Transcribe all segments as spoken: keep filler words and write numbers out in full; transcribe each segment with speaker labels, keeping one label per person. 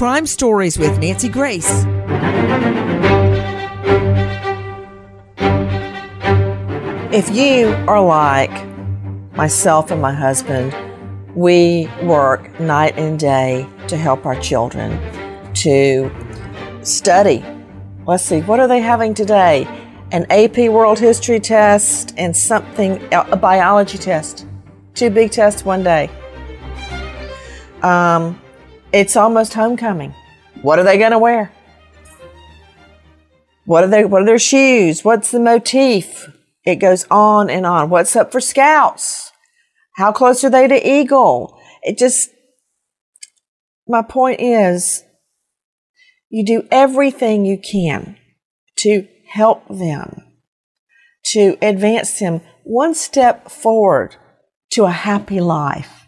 Speaker 1: Crime Stories with Nancy Grace.
Speaker 2: If you are like myself and my husband, we work night and day to help our children to study. Let's see, what are they having today? An A P World History test and something, a biology test. Two big tests one day. Um, it's almost homecoming. What are they going to wear? What are they? What are their shoes? What's the motif? It goes on and on. What's up for Scouts? How close are they to Eagle? It just, my point is, you do everything you can to help them, to advance them one step forward to a happy life.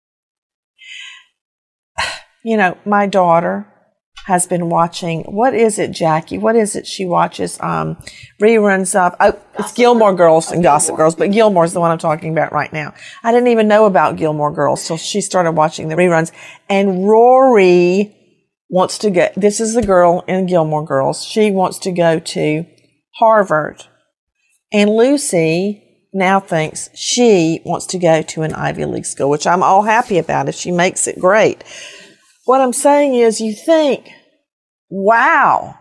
Speaker 2: You know, my daughter has been watching, what is it, Jackie? What is it she watches? Um, reruns of, oh, it's Gilmore Girls and Gossip Girls, but Gilmore's the one I'm talking about right now. I didn't even know about Gilmore Girls till she started watching the reruns. And Rory wants to go, this is the girl in Gilmore Girls, she wants to go to Harvard. And Lucy now thinks she wants to go to an Ivy League school, which I'm all happy about if she makes it great. What I'm saying is, you think, wow,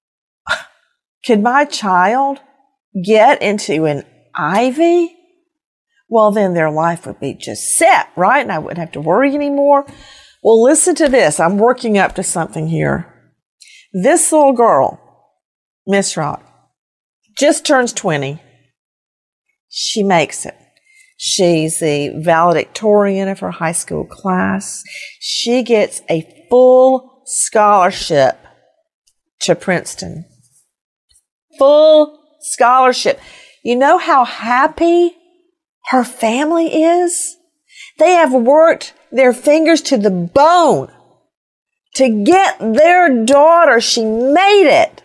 Speaker 2: could my child get into an Ivy? Well, then their life would be just set, right? And I wouldn't have to worry anymore. Well, listen to this. I'm working up to something here. This little girl, Miss Rock, just turns twenty. She makes it. She's the valedictorian of her high school class. She gets a full scholarship to Princeton. Full scholarship. You know how happy her family is? They have worked their fingers to the bone to get their daughter. She made it.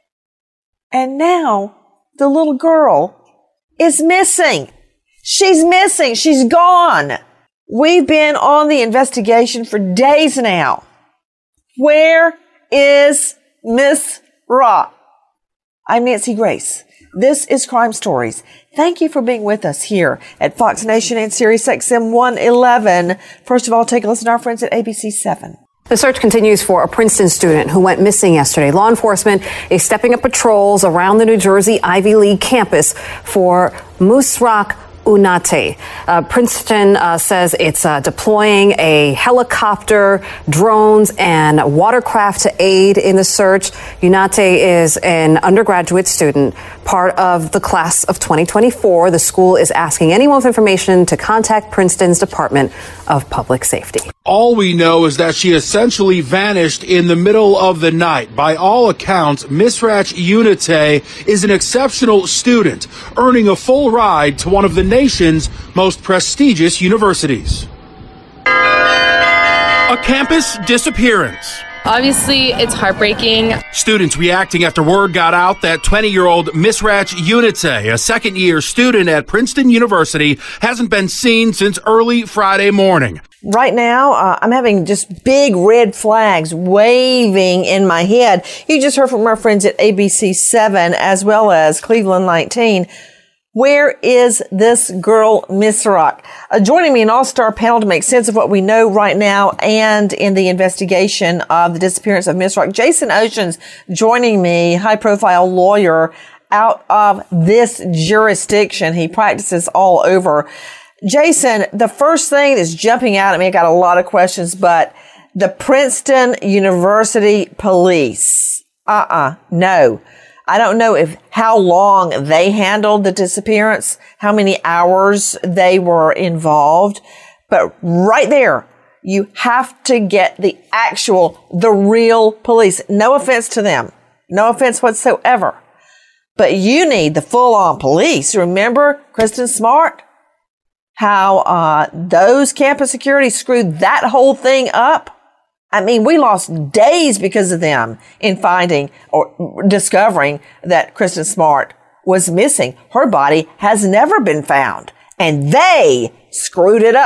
Speaker 2: And now the little girl is missing. She's missing. She's gone. We've been on the investigation for days now. Where is Miss Ra? I'm Nancy Grace. This is Crime Stories. Thank you for being with us here at Fox Nation and Sirius X M one eleven. First of all, take a listen to our friends at A B C seven.
Speaker 3: The search continues for a Princeton student who went missing yesterday. Law enforcement is stepping up patrols around the New Jersey Ivy League campus for Musrach Unate. Uh, Princeton uh, says it's uh, deploying a helicopter, drones, and watercraft to aid in the search. Unate is an undergraduate student, part of the class of twenty twenty-four. The school is asking anyone with information to contact Princeton's Department of Public Safety.
Speaker 4: All we know is that she essentially vanished in the middle of the night. By all accounts, Misrach Unate is an exceptional student, earning a full ride to one of the nation's most prestigious universities. A campus disappearance.
Speaker 5: Obviously, it's heartbreaking.
Speaker 4: Students reacting after word got out that twenty-year-old Misrach Unate, a second-year student at Princeton University, hasn't been seen since early Friday morning.
Speaker 2: Right now, uh, I'm having just big red flags waving in my head. You just heard from our friends at A B C seven as well as Cleveland nineteen. Where is this girl, Miss Rock? Uh, joining me an all-star panel to make sense of what we know right now and in the investigation of the disappearance of Miss Rock. Jason Oceans joining me, high-profile lawyer out of this jurisdiction. He practices all over. Jason, the first thing that's jumping out at me, I got a lot of questions, but the Princeton University Police. Uh-uh, no. I don't know if how long they handled the disappearance, how many hours they were involved, but right there, you have to get the actual, the real police. No offense to them. No offense whatsoever. But you need the full-on police. Remember Kristen Smart? How uh those campus security screwed that whole thing up? I mean, we lost days because of them in finding or discovering that Kristen Smart was missing. Her body has never been found, and they screwed it up.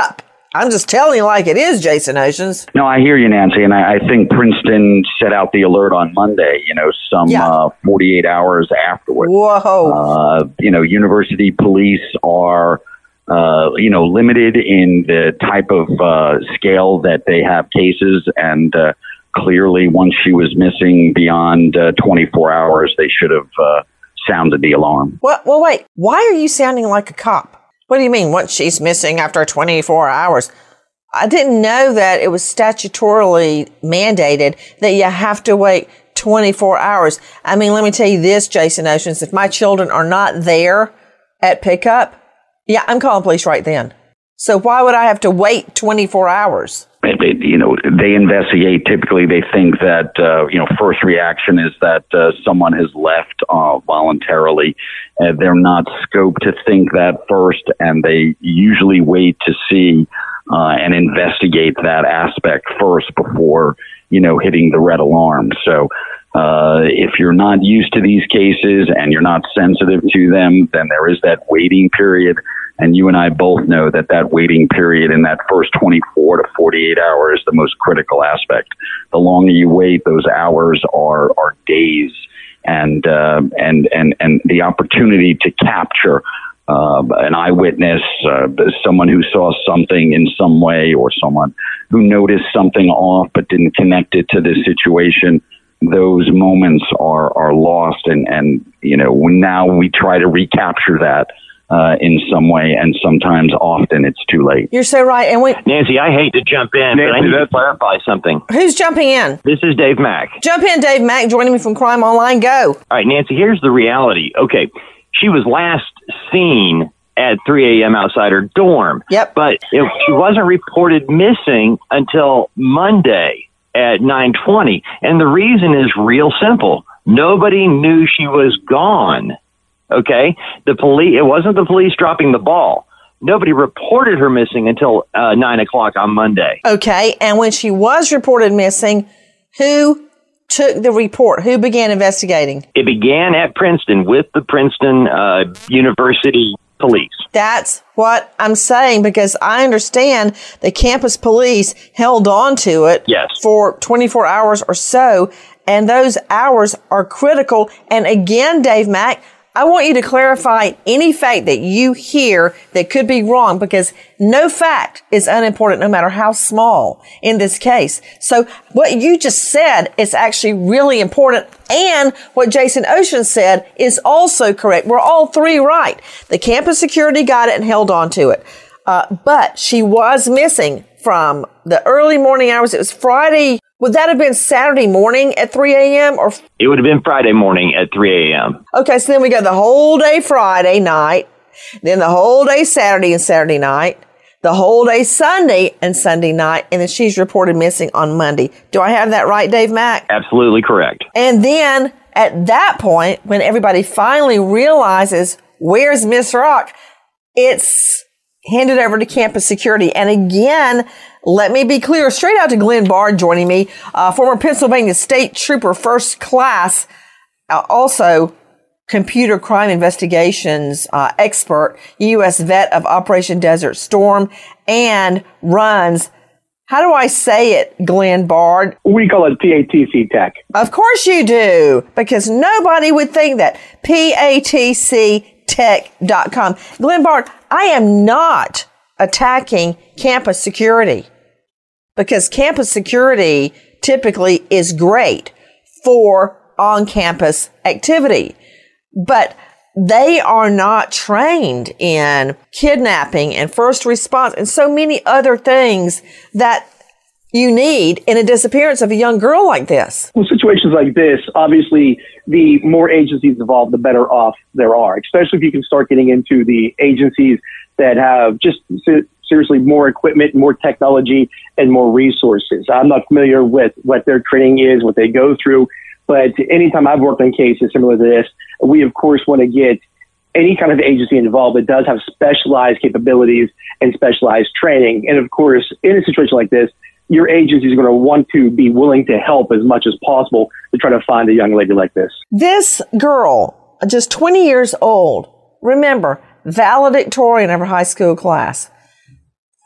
Speaker 2: I'm just telling you like it is, Jason Oceans.
Speaker 6: No, I hear you, Nancy, and I, I think Princeton set out the alert on Monday, you know, some yeah. uh, forty-eight hours afterwards.
Speaker 2: Whoa.
Speaker 6: Uh, you know, university police are, uh, you know, limited in the type of uh, scale that they have cases, and uh, clearly once she was missing beyond uh, twenty-four hours, they should have uh, sounded the alarm.
Speaker 2: Well, well, wait, why are you sounding like a cop? What do you mean, once she's missing after twenty-four hours? I didn't know that it was statutorily mandated that you have to wait twenty-four hours. I mean, let me tell you this, Jason Oceans, if my children are not there at pickup, yeah, I'm calling police right then. So why would I have to wait twenty-four hours?
Speaker 6: It, it, you know, they investigate. Typically, they think that, uh, you know, first reaction is that uh, someone has left uh, voluntarily. Uh, they're not scoped to think that first, and they usually wait to see uh, and investigate that aspect first before, you know, hitting the red alarm. So uh, if you're not used to these cases and you're not sensitive to them, then there is that waiting period. And you and I both know that that waiting period in that first twenty-four to forty-eight hours is the most critical aspect. The longer you wait, those hours are are days, and uh, and and and the opportunity to capture uh, an eyewitness, uh, someone who saw something in some way, or someone who noticed something off but didn't connect it to this situation. Those moments are are lost, and and you know now we try to recapture that. Uh, in some way, and sometimes often it's too late.
Speaker 2: You're so right. And we,
Speaker 7: Nancy, I hate to jump in, Nancy, but I need to clarify something.
Speaker 2: Who's jumping in?
Speaker 7: This is Dave Mack.
Speaker 2: Jump in, Dave Mack, joining me from Crime Online. Go.
Speaker 7: All right, Nancy, here's the reality. Okay, she was last seen at three a.m. outside her dorm.
Speaker 2: Yep.
Speaker 7: But it, she wasn't reported missing until Monday at nine twenty. And the reason is real simple. Nobody knew she was gone. Okay, the police, it wasn't the police dropping the ball. Nobody reported her missing until uh, nine o'clock on Monday.
Speaker 2: Okay, and when she was reported missing, who took the report? Who began investigating?
Speaker 7: It began at Princeton with the Princeton uh, University Police.
Speaker 2: That's what I'm saying, because I understand the campus police held on to it
Speaker 7: yes.
Speaker 2: for twenty-four hours or so, and those hours are critical. And again, Dave Mack, I want you to clarify any fact that you hear that could be wrong, because no fact is unimportant, no matter how small in this case. So what you just said is actually really important. And what Jason Ocean said is also correct. We're all three right. The campus security got it and held on to it. Uh, but she was missing from the early morning hours. It was Friday. Would that have been Saturday morning at three a.m. or?
Speaker 7: It would have been Friday morning at three a.m.
Speaker 2: Okay, so then we got the whole day Friday night, then the whole day Saturday and Saturday night, the whole day Sunday and Sunday night, and then she's reported missing on Monday. Do I have that right, Dave Mack?
Speaker 7: Absolutely correct.
Speaker 2: And then at that point, when everybody finally realizes where's Miss Rock, it's handed over to campus security. And again, let me be clear, straight out to Glenn Bard joining me, uh, former Pennsylvania State Trooper First Class, uh, also computer crime investigations uh, expert, U S vet of Operation Desert Storm, and runs, how do I say it, Glenn Bard?
Speaker 8: We call it P A T C Tech.
Speaker 2: Of course you do, because nobody would think that. P A T C tech dot com. Glenn Bard, I am not attacking campus security, because campus security typically is great for on-campus activity, but they are not trained in kidnapping and first response and so many other things that you need in a disappearance of a young girl like this.
Speaker 8: Well, situations like this, obviously, the more agencies involved, the better off there are, especially if you can start getting into the agencies that have just seriously more equipment, more technology, and more resources. I'm not familiar with what their training is, what they go through, but anytime I've worked on cases similar to this, we, of course, want to get any kind of agency involved that does have specialized capabilities and specialized training. And, of course, in a situation like this, your agency is going to want to be willing to help as much as possible to try to find a young lady like this.
Speaker 2: This girl, just twenty years old, remember, valedictorian of her high school class,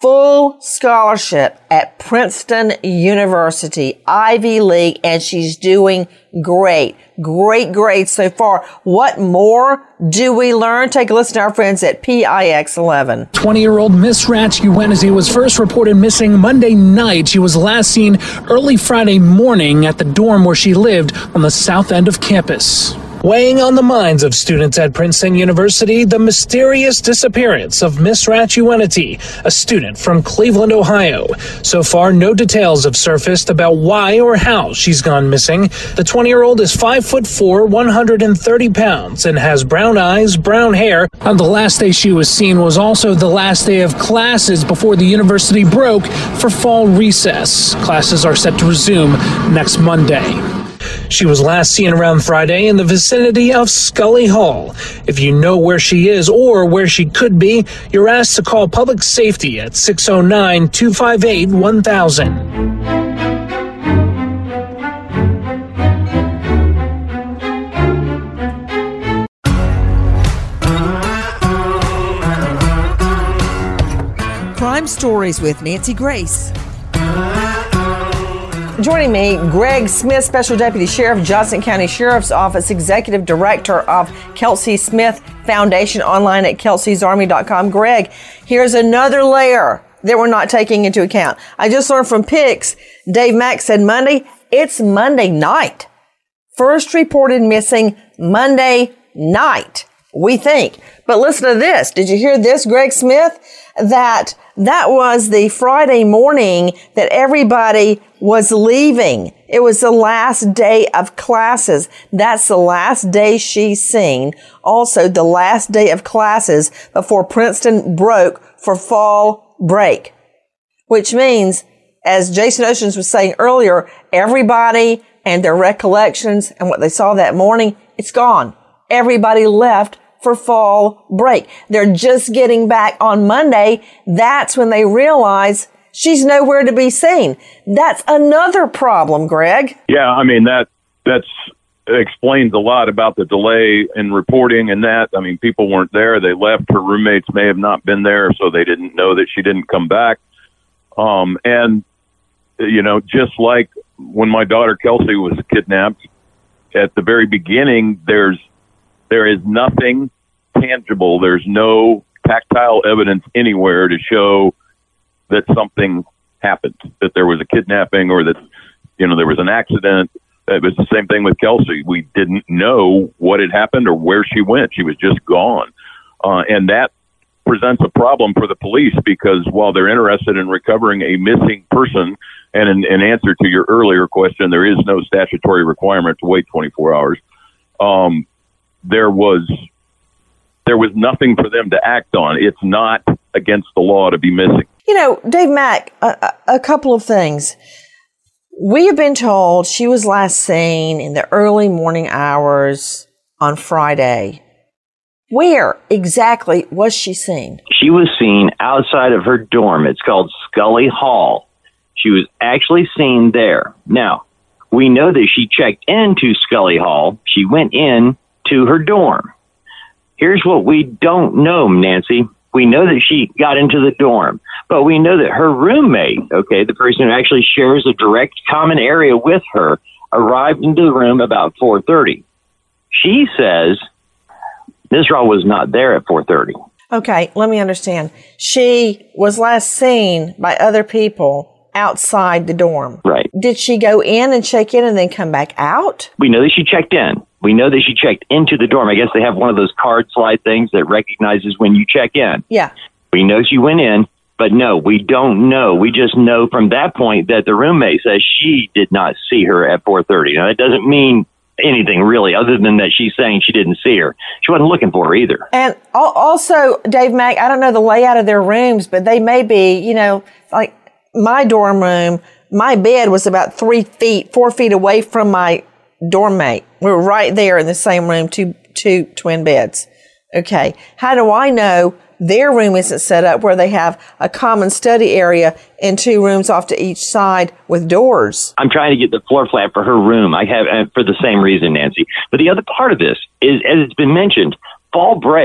Speaker 2: full scholarship at Princeton University, Ivy League, and she's doing great. Great grades so far. What more do we learn? Take a listen to our friends at P I X eleven.
Speaker 9: twenty-year-old Misrach Uwenizi was first reported missing Monday night. She was last seen early Friday morning at the dorm where she lived on the south end of campus. Weighing on the minds of students at Princeton University, the mysterious disappearance of Misrach Uwenizi, a student from Cleveland, Ohio. So far, no details have surfaced about why or how she's gone missing. The twenty-year-old is five foot four, one hundred thirty pounds, and has brown eyes, brown hair. On the last day she was seen was also the last day of classes before the university broke for fall recess. Classes are set to resume next Monday. She was last seen around Friday in the vicinity of Scully Hall. If you know where she is or where she could be, you're asked to call public safety at six oh nine, two five eight, one thousand.
Speaker 1: Crime Stories with Nancy Grace.
Speaker 2: Joining me, Greg Smith, Special Deputy Sheriff, Johnson County Sheriff's Office, Executive Director of Kelsey Smith Foundation, online at kelseys army dot com. Greg, here's another layer that we're not taking into account. I just learned from P I X, Dave Mack said Monday, it's Monday night. First reported missing Monday night, we think. But listen to this. Did you hear this, Greg Smith? That that was the Friday morning that everybody was leaving. It was the last day of classes. That's the last day she's seen. Also, the last day of classes before Princeton broke for fall break. Which means, as Jason Oceans was saying earlier, everybody and their recollections and what they saw that morning, it's gone. Everybody left for fall break. They're just getting back on Monday. That's when they realize she's nowhere to be seen. That's another problem, Greg.
Speaker 10: Yeah, I mean, that that's explains a lot about the delay in reporting and that. I mean, people weren't there. They left. Her roommates may have not been there, so they didn't know that she didn't come back. Um, and, you know, just like when my daughter Kelsey was kidnapped, at the very beginning, there's there is nothing tangible. There's no tactile evidence anywhere to show that something happened, that there was a kidnapping or that, you know, there was an accident. It was the same thing with Kelsey. We didn't know what had happened or where she went. She was just gone. Uh, and that presents a problem for the police because while they're interested in recovering a missing person, and in, in answer to your earlier question, there is no statutory requirement to wait twenty-four hours. Um, there was there was nothing for them to act on. It's not against the law to be missing.
Speaker 2: You know, Dave Mack, a, a couple of things. We have been told she was last seen in the early morning hours on Friday. Where exactly was she seen?
Speaker 7: She was seen outside of her dorm. It's called Scully Hall. She was actually seen there. Now, we know that she checked into Scully Hall. She went in to her dorm. Here's what we don't know, Nancy. We know that she got into the dorm, but we know that her roommate, okay, the person who actually shares a direct common area with her, arrived into the room about four thirty. She says Misrach was not there at four thirty.
Speaker 2: Okay, let me understand. She was last seen by other people outside the dorm.
Speaker 7: Right.
Speaker 2: Did she go in and check in and then come back out?
Speaker 7: We know that she checked in. We know that she checked into the dorm. I guess they have one of those card slide things that recognizes when you check in.
Speaker 2: Yeah.
Speaker 7: We know she went in, but no, we don't know. We just know from that point that the roommate says she did not see her at four thirty. Now, that doesn't mean anything really other than that she's saying she didn't see her. She wasn't looking for her either.
Speaker 2: And also, Dave Mack, I don't know the layout of their rooms, but they may be, you know, like my dorm room, my bed was about three feet, four feet away from my dorm mate. We were right there in the same room, two, two twin beds. Okay. How do I know their room isn't set up where they have a common study area and two rooms off to each side with doors?
Speaker 7: I'm trying to get the floor plan for her room. I have, uh, for the same reason, Nancy. But the other part of this is, as it's been mentioned, fall break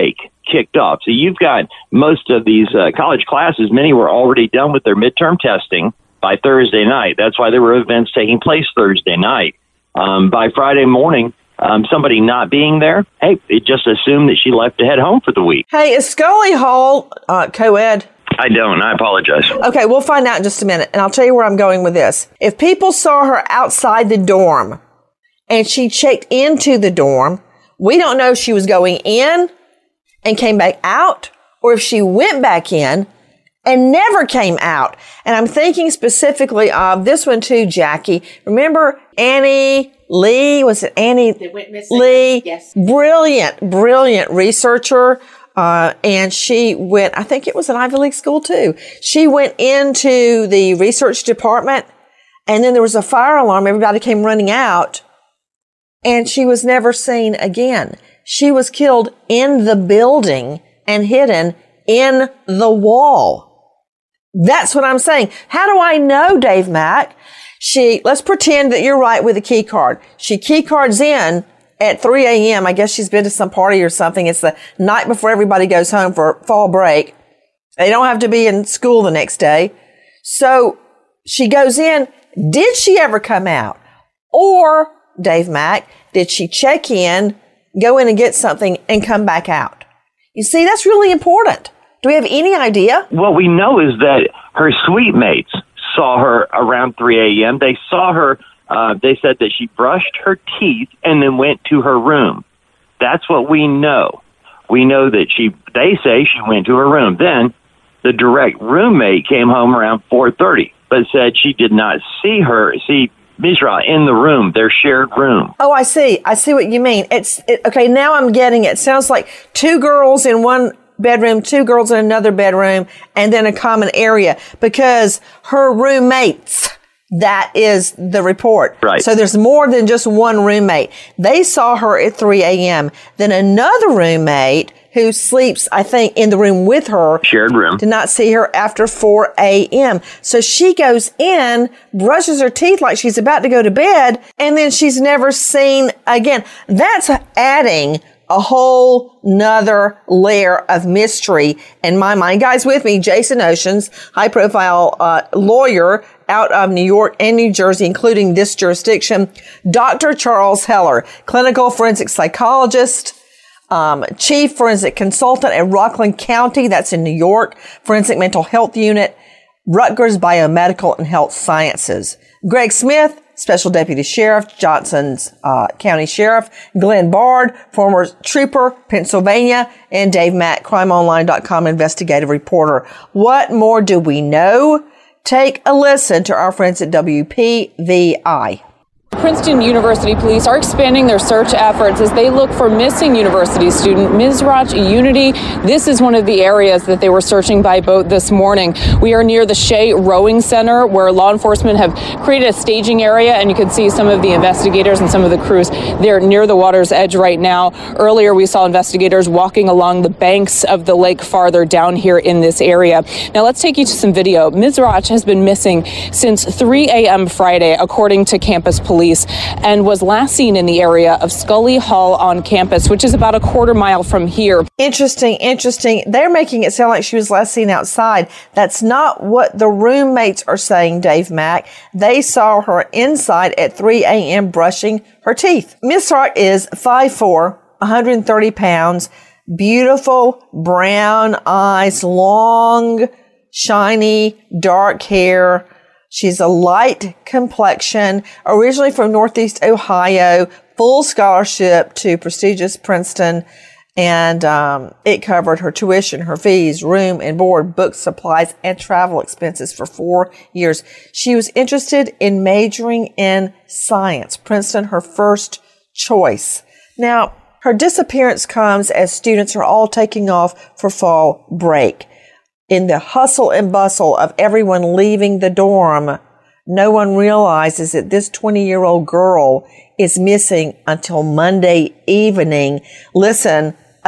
Speaker 7: kicked off. So you've got most of these uh, college classes, many were already done with their midterm testing by Thursday night. That's why there were events taking place Thursday night. Um, by Friday morning, um, somebody not being there, hey, it just assumed that she left to head home for the week.
Speaker 2: Hey, is Scully Hall uh, co-ed?
Speaker 7: I don't. I apologize.
Speaker 2: Okay, we'll find out in just a minute, and I'll tell you where I'm going with this. If people saw her outside the dorm and she checked into the dorm, we don't know if she was going in and came back out or if she went back in and never came out. And I'm thinking specifically of this one too, Jackie. Remember Annie Lee? Was it Annie Lee? Yes. Brilliant, brilliant researcher. Uh, and she went, I think it was an Ivy League school too. She went into the research department and then there was a fire alarm. Everybody came running out and she was never seen again. She was killed in the building and hidden in the wall. That's what I'm saying. How do I know, Dave Mack? She, let's pretend that you're right with a key card. She key cards in at three a.m. I guess she's been to some party or something. It's the night before everybody goes home for fall break. They don't have to be in school the next day. So she goes in. Did she ever come out? Or, Dave Mack, did she check in, go in and get something, and come back out? You see, that's really important. Do we have any idea?
Speaker 7: What we know is that her suite mates saw her around three a.m. They saw her. Uh, they said that she brushed her teeth and then went to her room. That's what we know. We know that she, they say she went to her room. Then the direct roommate came home around four thirty, but said she did not see her, see Misra in the room, their shared room.
Speaker 2: Oh, I see. I see what you mean. It's, it, okay, now I'm getting it. It sounds like two girls in one bedroom, two girls in another bedroom, and then a common area because her roommates. That is the report.
Speaker 7: Right.
Speaker 2: So there's more than just one roommate. They saw her at three a.m. Then another roommate who sleeps, I think, in the room with her.
Speaker 7: Shared room.
Speaker 2: Did not see her after four a.m. So she goes in, brushes her teeth like she's about to go to bed, and then she's never seen again. That's adding a whole nother layer of mystery in my mind. Guys, with me, Jason Oceans, high profile uh, lawyer out of New York and New Jersey, including this jurisdiction. Doctor Charles Heller, clinical forensic psychologist, um, chief forensic consultant at Rockland County, that's in New York, forensic mental health unit, Rutgers Biomedical and Health Sciences. Greg Smith, Special Deputy Sheriff, Johnson's uh, County Sheriff, Glenn Bard, former trooper, Pennsylvania, and Dave Mack, crime online dot com investigative reporter. What more do we know? Take a listen to our friends at W P V I.
Speaker 11: Princeton University police are expanding their search efforts as they look for missing university student Misrach Unity. This is one of the areas that they were searching by boat this morning. We are near the Shea Rowing Center where law enforcement have created a staging area, and you can see some of the investigators and some of the crews there near the water's edge right now. Earlier we saw investigators walking along the banks of the lake farther down here in this area. Now let's take you to some video. Misrach has been missing since three a.m. Friday, according to campus police. Police, and was last seen in the area of Scully Hall on campus, which is about a quarter mile from here.
Speaker 2: Interesting, interesting. They're making it sound like she was last seen outside. That's not what the roommates are saying, Dave Mack. They saw her inside at three a.m. brushing her teeth. Misrach is five foot four, one hundred thirty pounds, beautiful brown eyes, long, shiny, dark hair. She's a light complexion, originally from Northeast Ohio, full scholarship to prestigious Princeton, and um, it covered her tuition, her fees, room and board, books, supplies, and travel expenses for four years. She was interested in majoring in science, Princeton, her first choice. Now, her disappearance comes as students are all taking off for fall break. In the hustle and bustle of everyone leaving the dorm, no one realizes that this twenty-year-old girl is missing until Monday evening. Listen,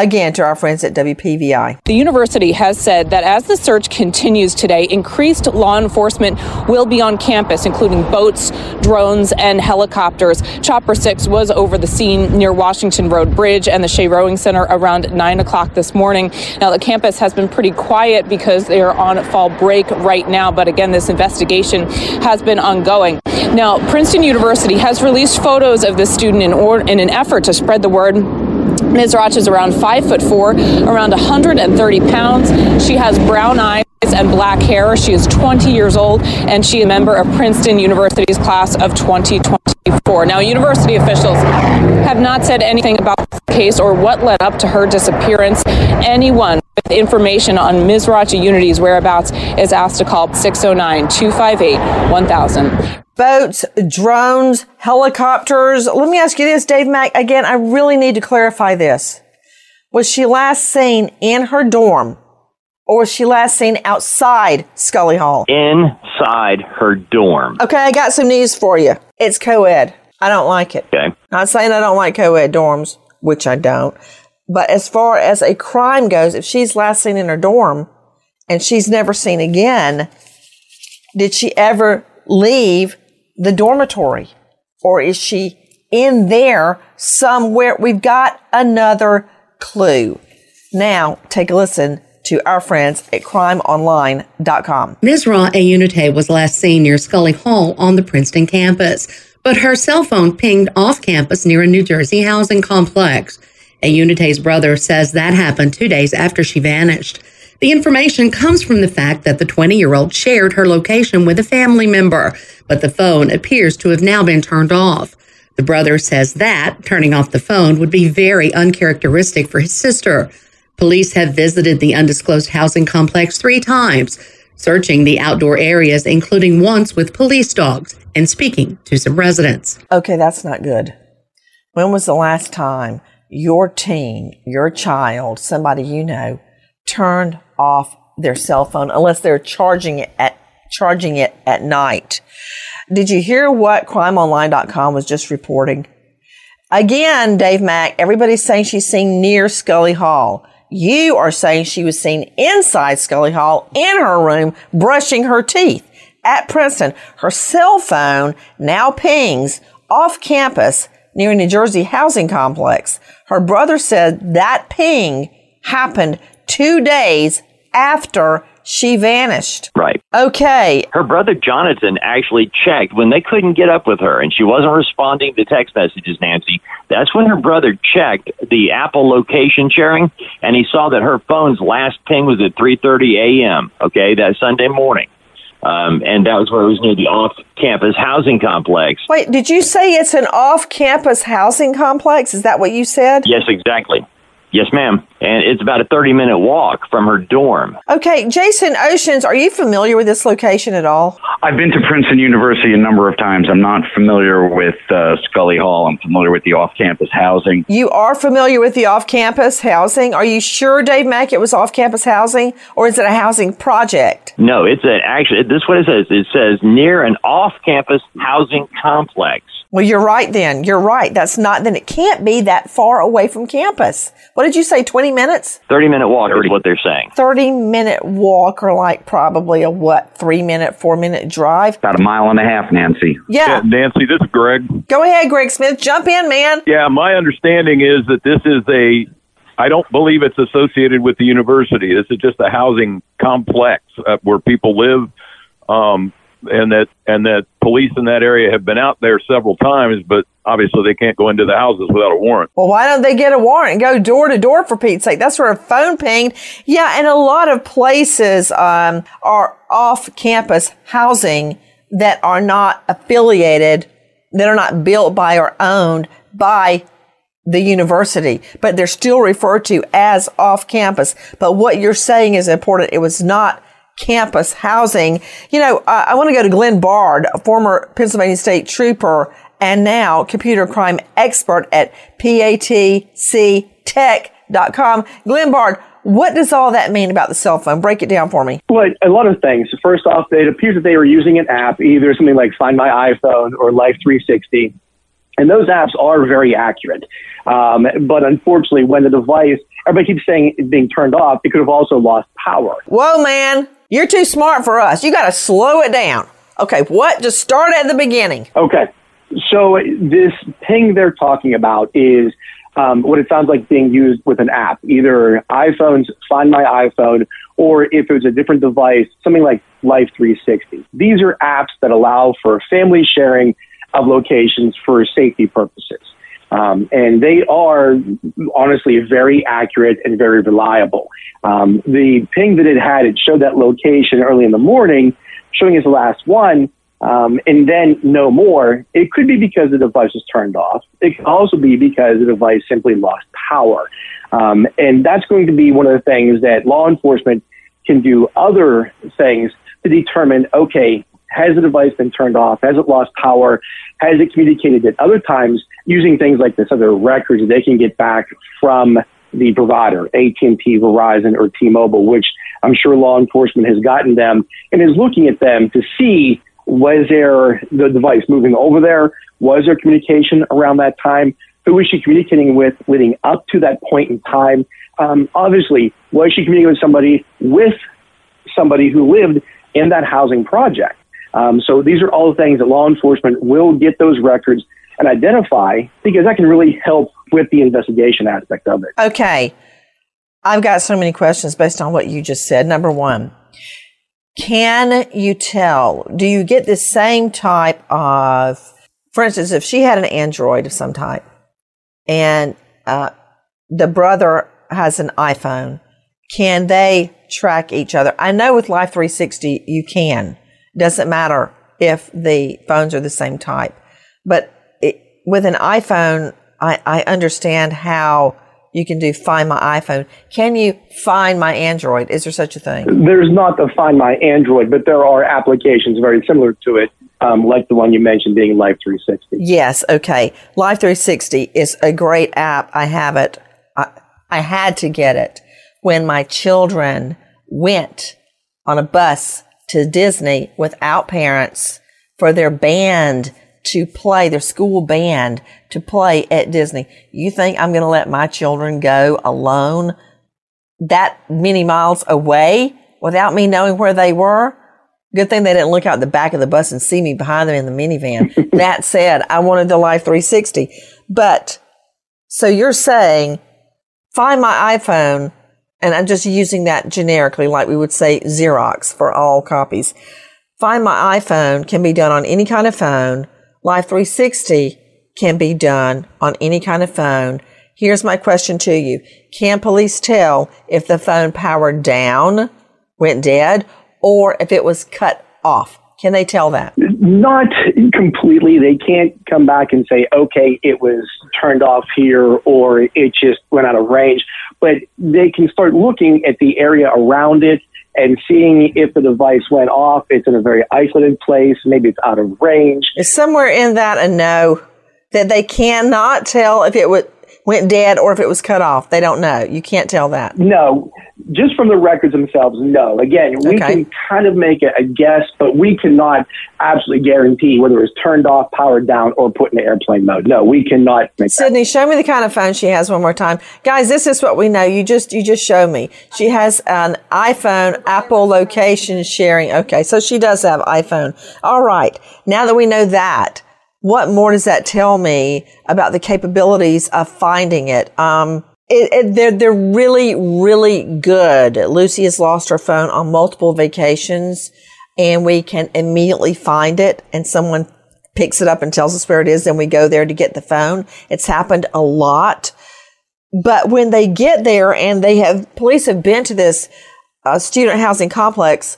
Speaker 2: again to our friends at W P V I.
Speaker 11: The university has said that as the search continues today, increased law enforcement will be on campus, including boats, drones, and helicopters. Chopper six was over the scene near Washington Road Bridge and the Shea Rowing Center around nine o'clock this morning. Now, the campus has been pretty quiet because they are on fall break right now, but again, this investigation has been ongoing. Now, Princeton University has released photos of this student in, or- in an effort to spread the word. Mizrach is around five foot four, around one hundred thirty pounds. She has brown eyes and black hair. She is twenty years old, and she is a member of Princeton University's class of twenty twenty-four. Now, university officials have not said anything about the case or what led up to her disappearance. Anyone with information on Mizrach Unity's whereabouts is asked to call six oh nine, two five eight, one thousand.
Speaker 2: Boats, drones, helicopters. Let me ask you this, Dave Mack. Again, I really need to clarify this. Was she last seen in her dorm, or was she last seen outside Scully Hall?
Speaker 7: Inside her dorm.
Speaker 2: Okay, I got some news for you. It's co-ed. I don't like it.
Speaker 7: Okay.
Speaker 2: Not saying I don't like co-ed dorms, which I don't. But as far as a crime goes, if she's last seen in her dorm and she's never seen again, did she ever leave the dormitory? Or is she in there somewhere? We've got another clue. Now, take a listen to our friends at crime online dot com.
Speaker 12: Mizrach Unite was last seen near Scully Hall on the Princeton campus, but her cell phone pinged off campus near a New Jersey housing complex. Unite's brother says that happened two days after she vanished. The information comes from the fact that the twenty-year-old shared her location with a family member, but the phone appears to have now been turned off. The brother says that turning off the phone would be very uncharacteristic for his sister. Police have visited the undisclosed housing complex three times, searching the outdoor areas, including once with police dogs, and speaking to some residents.
Speaker 2: Okay, that's not good. When was the last time your teen, your child, somebody you know, turned off their cell phone, unless they're charging it at charging it at night? Did you hear what crime online dot com was just reporting? Again, Dave Mack, everybody's saying she's seen near Scully Hall. You are saying she was seen inside Scully Hall in her room brushing her teeth at Princeton. Her cell phone now pings off campus near a New Jersey housing complex. Her brother said that ping happened two days after she vanished.
Speaker 7: Right.
Speaker 2: Okay.
Speaker 7: Her brother Jonathan actually checked when they couldn't get up with her and she wasn't responding to text messages, Nancy. That's when her brother checked the Apple location sharing, and he saw that her phone's last ping was at three thirty a.m., okay, that Sunday morning. Um, and that was where it was near the off-campus housing complex.
Speaker 2: Wait, did you say it's an off-campus housing complex? Is that what you said?
Speaker 7: Yes, exactly. Yes, ma'am. And it's about a thirty-minute walk from her dorm.
Speaker 2: Okay, Jason Oceans, are you familiar with this location at all?
Speaker 6: I've been to Princeton University a number of times. I'm not familiar with uh, Scully Hall. I'm familiar with the off-campus housing.
Speaker 2: You are familiar with the off-campus housing? Are you sure, Dave Mack, it was off-campus housing, or is it a housing project?
Speaker 7: No, it's a, actually, this is what it says. It says near an off-campus housing complex.
Speaker 2: Well, you're right then. You're right. That's not, then it can't be that far away from campus. What did you say, twenty minutes?
Speaker 7: thirty-minute walk is what they're saying.
Speaker 2: thirty-minute walk, or like probably a, what, three-minute, four-minute drive?
Speaker 6: About a mile and a half, Nancy.
Speaker 2: Yeah.
Speaker 10: yeah. Nancy, this is Greg.
Speaker 2: Go ahead, Greg Smith. Jump in, man.
Speaker 10: Yeah, my understanding is that this is a, I don't believe it's associated with the university. This is just a housing complex uh, where people live, um, and that and that police in that area have been out there several times, but obviously they can't go into the houses without a warrant.
Speaker 2: Well, why don't they get a warrant and go door to door, for Pete's sake? That's where a phone pinged. Yeah, and a lot of places um, are off-campus housing that are not affiliated, that are not built by or owned by the university, but they're still referred to as off-campus. But what you're saying is important. It was not campus housing. You know, uh, I want to go to Glenn Bard, a former Pennsylvania State Trooper and now computer crime expert at P A T C tech dot com. Glenn Bard, what does all that mean about the cell phone? Break it down for me.
Speaker 8: Well, a lot of things. First off, it appears that they were using an app, either something like Find My iPhone or Life three sixty. And those apps are very accurate. Um, but unfortunately, when the device, everybody keeps saying it's being turned off, it could have also lost power.
Speaker 2: Whoa, man, you're too smart for us. You got to slow it down. Okay, what? Just start at the beginning.
Speaker 8: Okay. So this ping they're talking about is um, what it sounds like being used with an app, either iPhone's Find My iPhone, or if it was a different device, something like Life three sixty. These are apps that allow for family sharing of locations for safety purposes. Um, and they are honestly very accurate and very reliable. Um, the ping that it had, it showed that location early in the morning, showing as the last one, um, and then no more. It could be because the device was turned off. It could also be because the device simply lost power. Um, and that's going to be one of the things that law enforcement can do other things to determine, okay, has the device been turned off? Has it lost power? Has it communicated at other times using things like this other records that they can get back from the provider, A T and T, Verizon, or T-Mobile, which I'm sure law enforcement has gotten them and is looking at them to see, was there the device moving over there? Was there communication around that time? Who was she communicating with leading up to that point in time? Um, obviously, was she communicating with somebody with somebody who lived in that housing project? Um, so these are all the things that law enforcement will get those records and identify, because that can really help with the investigation aspect of it.
Speaker 2: Okay. I've got so many questions based on what you just said. Number one, can you tell, do you get the same type of, for instance, if she had an Android of some type and uh, the brother has an iPhone, can they track each other? I know with Life three sixty you can. Doesn't matter if the phones are the same type. But it, with an iPhone, I, I understand how you can do Find My iPhone. Can you find my Android? Is there such a thing?
Speaker 8: There's not the Find My Android, but there are applications very similar to it, um, like the one you mentioned being Life three sixty.
Speaker 2: Yes, okay. Life three sixty is a great app. I have it. I, I had to get it when my children went on a bus to Disney without parents for their band to play, their school band to play at Disney. You think I'm going to let my children go alone that many miles away without me knowing where they were? Good thing they didn't look out the back of the bus and see me behind them in the minivan. That said, I wanted the Life three sixty. But, so you're saying, Find My iPhone, and I'm just using that generically, like we would say Xerox for all copies. Find My iPhone can be done on any kind of phone. Life three sixty can be done on any kind of phone. Here's my question to you. Can police tell if the phone powered down, went dead, or if it was cut off? Can they tell that?
Speaker 8: Not completely. They can't come back and say, okay, it was turned off here or it just went out of range. But they can start looking at the area around it and seeing if the device went off. It's in a very isolated place. Maybe it's out of range.
Speaker 2: Is somewhere in that a no, that they cannot tell if it w- went dead or if it was cut off? They don't know. You can't tell that.
Speaker 8: No. Just from the records themselves, no. Again, we
Speaker 2: okay.
Speaker 8: can kind of make a, a guess, but we cannot absolutely guarantee whether it was turned off, powered down, or put in airplane mode. No, we cannot make
Speaker 2: Sydney,
Speaker 8: that.
Speaker 2: show me the kind of phone she has one more time. Guys, this is what we know. You just you just show me. She has an iPhone, Apple location sharing. Okay, so she does have iPhone. All right. Now that we know that, what more does that tell me about the capabilities of finding it? Um, It, it, they're, they're really, really good. Lucy has lost her phone on multiple vacations, and we can immediately find it, and someone picks it up and tells us where it is, and we go there to get the phone. It's happened a lot. But when they get there, and they have, police have been to this uh, student housing complex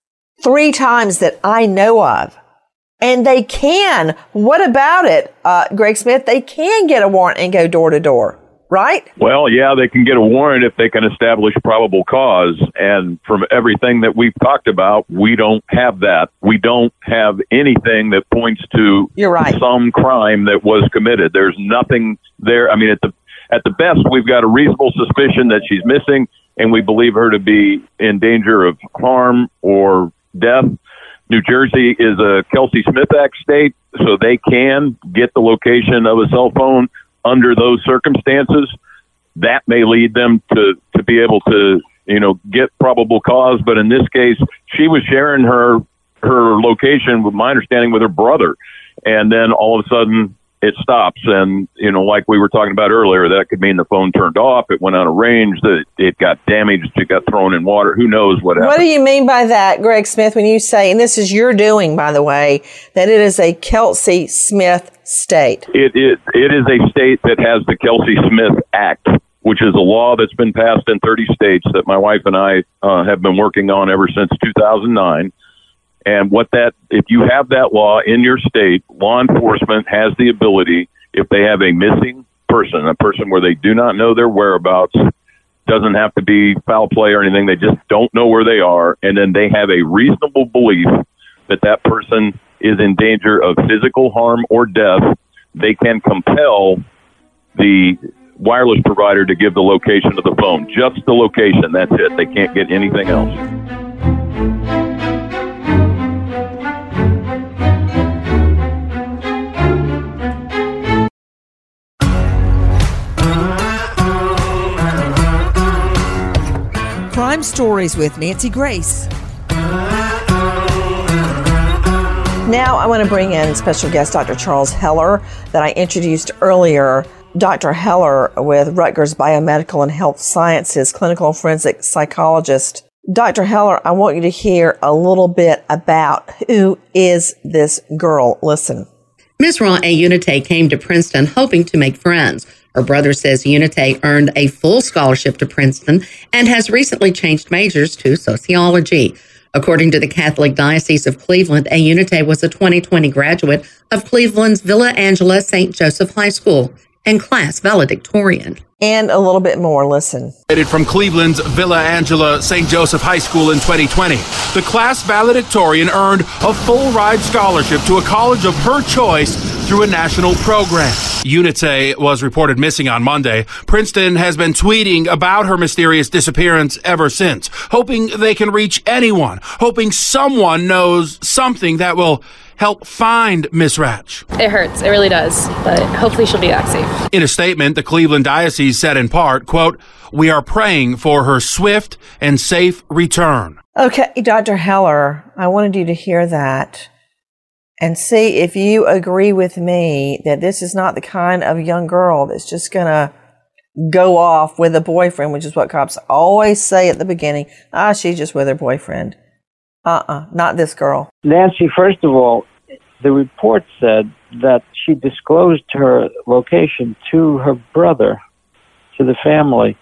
Speaker 2: three times that I know of, and they can. What about it, uh, Greg Smith? They can get a warrant and go door to door. Right?
Speaker 10: Well, yeah, they can get a warrant if they can establish probable cause. And from everything that we've talked about, we don't have that. We don't have anything that points to
Speaker 2: You're right.
Speaker 10: some crime that was committed. There's nothing there. I mean, at the at the best, we've got a reasonable suspicion that she's missing, and we believe her to be in danger of harm or death. New Jersey is a Kelsey Smith Act state, so they can get the location of a cell phone under those circumstances. That may lead them to, to be able to, you know, get probable cause. But in this case, she was sharing her her location, with my understanding, with her brother. And then all of a sudden it stops. And, you know, like we were talking about earlier, that could mean the phone turned off. It went out of range, that it got damaged. It got thrown in water. Who knows what happened?
Speaker 2: What do you mean by that, Greg Smith, when you say, and this is your doing, by the way, that it is a Kelsey Smith state?
Speaker 10: It, it, it is a state that has the Kelsey Smith Act, which is a law that's been passed in thirty states that my wife and I uh, have been working on ever since two thousand nine. And what that, if you have that law in your state, law enforcement has the ability, if they have a missing person, a person where they do not know their whereabouts, doesn't have to be foul play or anything, they just don't know where they are, and then they have a reasonable belief that that person is in danger of physical harm or death, they can compel the wireless provider to give the location of the phone. Just the location, that's it. They can't get anything else.
Speaker 1: Crime Stories with Nancy Grace.
Speaker 2: Now I want to bring in special guest Doctor Charles Heller that I introduced earlier. Doctor Heller with Rutgers Biomedical and Health Sciences, clinical forensic psychologist. Doctor Heller, I want you to hear a little bit about who is this girl. Listen.
Speaker 12: Misra Unite came to Princeton hoping to make friends. Her brother says Unite earned a full scholarship to Princeton and has recently changed majors to sociology. According to the Catholic Diocese of Cleveland, Unite was a twenty twenty graduate of Cleveland's Villa Angela Saint Joseph High School and class valedictorian.
Speaker 2: And a little bit more, listen.
Speaker 4: From Cleveland's Villa Angela Saint Joseph High School in twenty twenty, the class valedictorian earned a full ride scholarship to a college of her choice through a national program. Unite was reported missing on Monday. Princeton has been tweeting about her mysterious disappearance ever since, hoping they can reach anyone, hoping someone knows something that will help find Miss Ratch.
Speaker 5: It hurts. It really does. But hopefully she'll be back safe.
Speaker 4: In a statement, the Cleveland Diocese said in part, quote, "We are praying for her swift and safe return."
Speaker 2: Okay, Doctor Heller, I wanted you to hear that and see if you agree with me that this is not the kind of young girl that's just going to go off with a boyfriend, which is what cops always say at the beginning. Ah, she's just with her boyfriend. Uh-uh, not this girl.
Speaker 13: Nancy, first of all, the report said that she disclosed her location to her brother, to the family,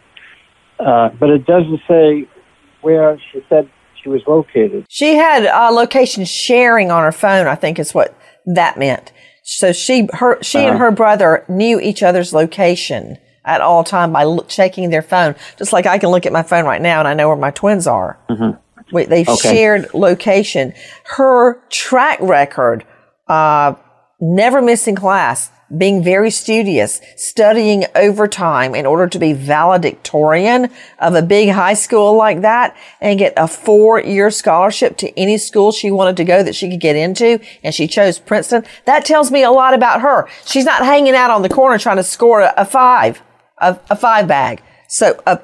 Speaker 13: uh, but it doesn't say where she said she was located.
Speaker 2: She had uh, location sharing on her phone, I think is what that meant. So she, her, she uh-huh. and her brother knew each other's location at all time by l- checking their phone. Just like I can look at my phone right now and I know where my twins are. Mm-hmm. Wait, they've okay. shared location. Her track record, uh, never missing class, being very studious, studying overtime in order to be valedictorian of a big high school like that and get a four-year scholarship to any school she wanted to go that she could get into, and she chose Princeton. That tells me a lot about her. She's not hanging out on the corner trying to score a, a five, a, a five bag. So, a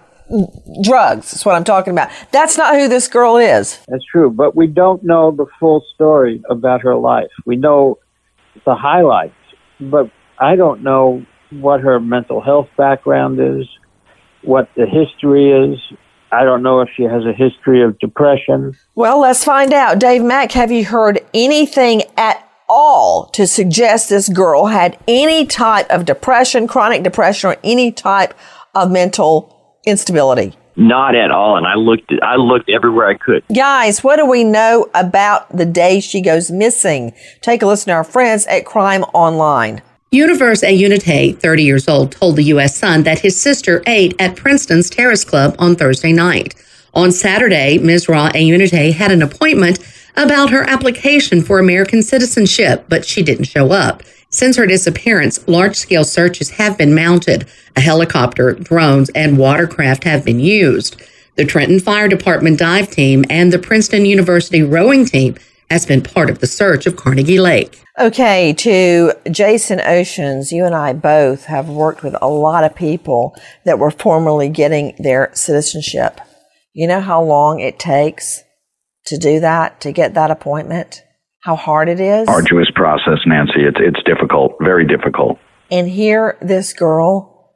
Speaker 2: drugs is what I'm talking about. That's not who this girl is.
Speaker 13: That's true, but we don't know the full story about her life. We know the highlights, but I don't know what her mental health background is, what the history is. I don't know if she has a history of depression.
Speaker 2: Well, let's find out. Dave Mack, have you heard anything at all to suggest this girl had any type of depression, chronic depression, or any type of mental instability?
Speaker 7: Not at all. And I looked, I looked everywhere I could.
Speaker 2: Guys, what do we know about the day she goes missing? Take a listen to our friends at Crime Online.
Speaker 12: Universe Unite, thirty years old, told the U S Sun that his sister ate at Princeton's Terrace Club on Thursday night. On Saturday, Misra Unite had an appointment about her application for American citizenship, but she didn't show up. Since her disappearance, large-scale searches have been mounted. A helicopter, drones, and watercraft have been used. The Trenton Fire Department dive team and the Princeton University rowing team has been part of the search of Carnegie Lake.
Speaker 2: Okay, to Jason Oceans, you and I both have worked with a lot of people that were formerly getting their citizenship. You know how long it takes to do that, to get that appointment? How hard it is?
Speaker 6: Arduous process, Nancy. It's, it's difficult, very difficult.
Speaker 2: And here this girl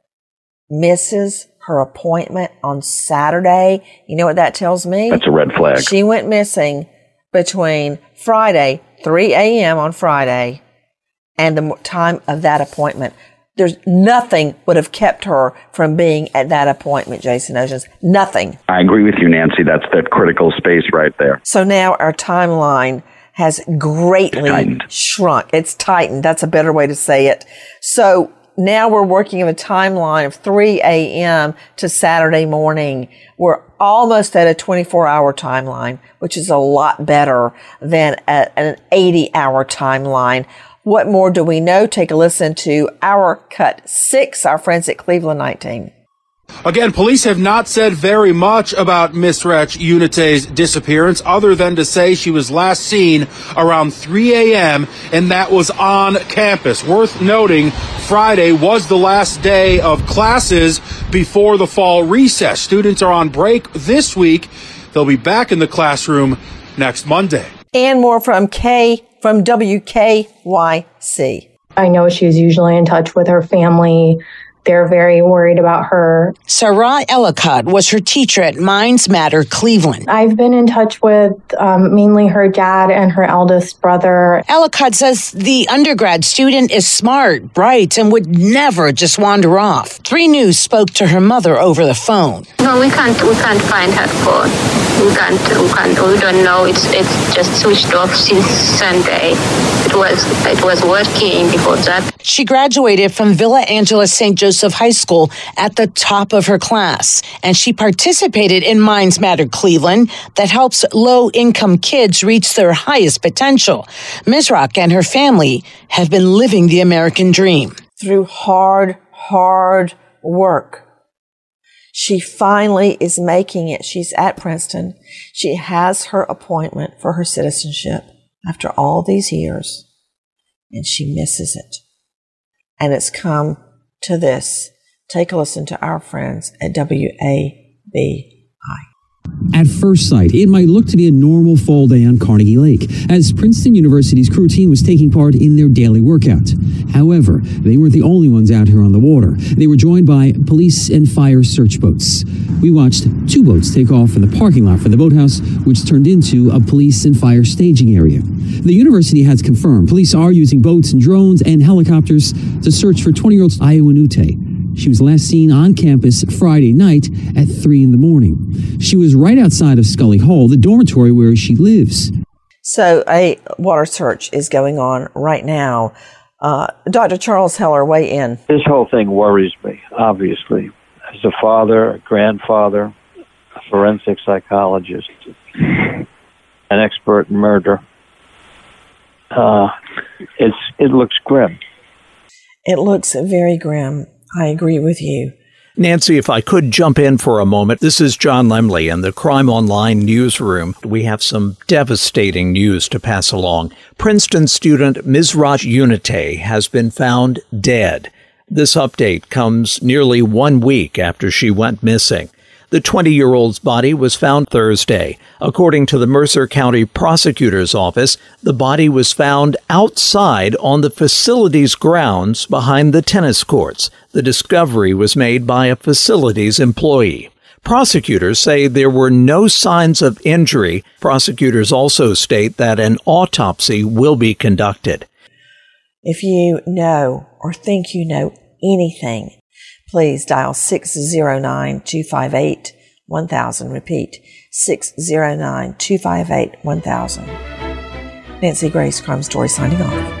Speaker 2: misses her appointment on Saturday. You know what that tells me?
Speaker 6: That's a red flag.
Speaker 2: She went missing between Friday, three a.m. on Friday, and the time of that appointment. There's nothing would have kept her from being at that appointment, Jason Oceans. Nothing.
Speaker 6: I agree with you, Nancy. That's that critical space right there.
Speaker 2: So now our timeline has greatly
Speaker 6: it's
Speaker 2: shrunk. It's tightened. That's a better way to say it. So now we're working in a timeline of three a.m. to Saturday morning. We're almost at a twenty-four hour timeline, which is a lot better than a, an eighty hour timeline. What more do we know? Take a listen to our cut six, our friends at Cleveland nineteen.
Speaker 4: Again, police have not said very much about Misrach Unite's disappearance other than to say she was last seen around three a.m. and that was on campus. Worth noting, Friday was the last day of classes before the fall recess. Students are on break this week. They'll be back in the classroom next Monday.
Speaker 2: And more from K from W K Y C.
Speaker 14: I know she's usually in touch with her family. They're very worried about her.
Speaker 15: Sarah Ellicott was her teacher at Minds Matter Cleveland.
Speaker 14: I've been in touch with um, mainly her dad and her eldest brother.
Speaker 15: Ellicott says the undergrad student is smart, bright, and would never just wander off. three News spoke to her mother over the phone.
Speaker 16: No, we can't. We can't find her phone. We can't. We can't. We don't know. It's it's just switched off since Sunday. It was it was working before that.
Speaker 15: She graduated from Villa Angela Saint Joseph High School at the top of her class, and she participated in Minds Matter Cleveland that helps low-income kids reach their highest potential. Misrach and her family have been living the American dream.
Speaker 2: Through hard, hard work, she finally is making it. She's at Princeton. She has her appointment for her citizenship after all these years, and she misses it. And it's come to this. Take a listen to our friends at W A B I.
Speaker 17: At first sight, it might look to be a normal fall day on Carnegie Lake, as Princeton University's crew team was taking part in their daily workout. However, they weren't the only ones out here on the water. They were joined by police and fire search boats. We watched two boats take off from the parking lot for the boathouse, which turned into a police and fire staging area. The university has confirmed police are using boats and drones and helicopters to search for twenty-year-old Iowa Unite. She was last seen on campus Friday night at three in the morning. She was right outside of Scully Hall, the dormitory where she lives.
Speaker 2: So a water search is going on right now. Uh, Doctor Charles Heller, weigh in.
Speaker 13: This whole thing worries me, obviously. As a father, a grandfather, a forensic psychologist, an expert in murder, uh, it's it looks grim.
Speaker 2: It looks very grim. I agree with you.
Speaker 18: Nancy, if I could jump in for a moment, this is John Lemley in the Crime Online newsroom. We have some devastating news to pass along. Princeton student Misrach Unite has been found dead. This update comes nearly one week after she went missing. The twenty-year-old's body was found Thursday. According to the Mercer County Prosecutor's Office, the body was found outside on the facility's grounds behind the tennis courts. The discovery was made by a facility's employee. Prosecutors say there were no signs of injury. Prosecutors also state that an autopsy will be conducted.
Speaker 2: If you know or think you know anything, please dial six zero nine, two five eight, one thousand. Repeat, six zero nine, two five eight, one thousand. Nancy Grace, Crime Story, signing off.